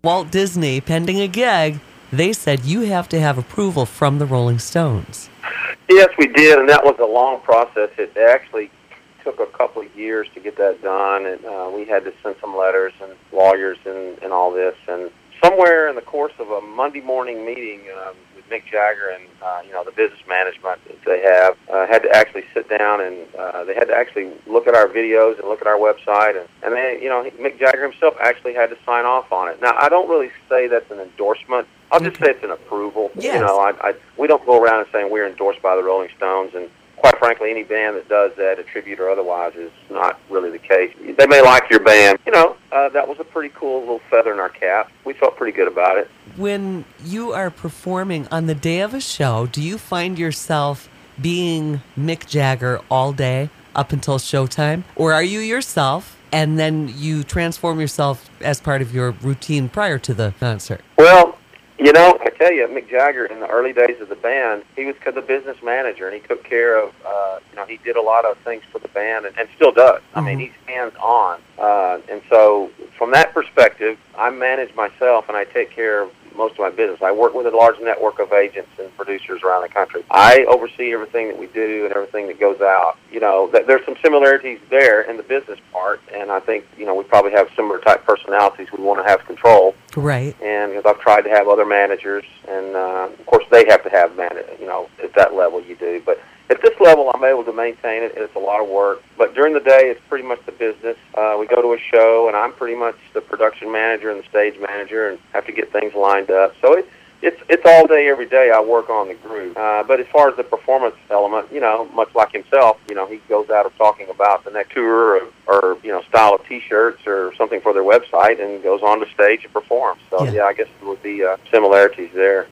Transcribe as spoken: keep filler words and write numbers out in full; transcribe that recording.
Walt Disney, pending a gig, they said you have to have approval from the Rolling Stones. Yes, we did, and that was a long process. It actually took a couple of years to get that done, and uh, we had to send some letters and lawyers and, and all this. And somewhere in the course of a Monday morning meeting uh, with Mick Jagger and uh, you know the business management that they have, uh, had to actually sit down and uh, they had to actually look at our videos and look at our website, and, and they, you know, Mick Jagger himself actually had to sign off on it. Now, I don't really say that's an endorsement. I'll just say it's an approval. Yes. You know, I, I we don't go around and saying we're endorsed by the Rolling Stones, and quite frankly, any band that does that, a tribute or otherwise, is not really the case. They may like your band. You know, uh, that was a pretty cool little feather in our cap. We felt pretty good about it. When you are performing on the day of a show, do you find yourself being Mick Jagger all day up until showtime? Or are you yourself and then you transform yourself as part of your routine prior to the concert? Well, you know, I tell you, Mick Jagger, in the early days of the band, he was the business manager, and he took care of, uh, you know, he did a lot of things for the band, and, and still does. I Mm-hmm. mean, he's hands-on. Uh, and so, from that perspective, I manage myself, and I take care of most of my business. I work with a large network of agents and producers around the country. I oversee everything that we do and everything that goes out. You know, th- there's some similarities there in the business part, and I think, you know, we probably have similar type personalities. We want to have control. Right. And because I've tried to have other managers, and uh, of course they have to have man, you know, at that level you do. But at this level, I'm able to maintain it. It's a lot of work. But during the day, it's pretty much the business. Uh, we go to a show, and I'm pretty much the production manager and the stage manager, and have to get things lined up. So it, it's it's all day, every day. I work on the groove. Uh, but as far as the performance element, you know, much like himself, you know, he goes out of talking about the next tour or, or you know, style of T-shirts or something for their website, and goes on the stage and performs. So Yeah. yeah, I guess there would be uh, similarities there.